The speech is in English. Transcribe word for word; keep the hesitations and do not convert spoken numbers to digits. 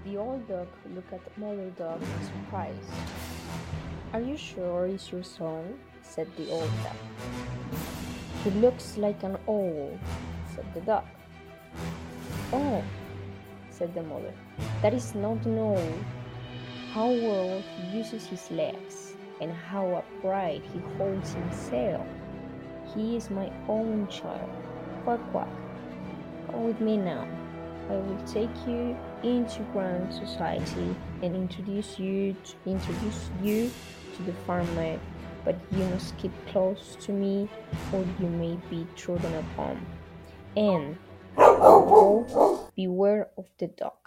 The old dog looked at Mother Dog in surprise. "Are you sure it's your son?" said the old dog. "He looks like an owl," said the dog. "Oh," said the mother, "that is not an owl. How well he uses his legs, and how upright he holds himself. He is my own child. Quack, quack. Come with me now. I will take you into grand society and introduce you to, introduce you to the farmer, but you must keep close to me or you may be trodden upon. And, above all, beware of the dog."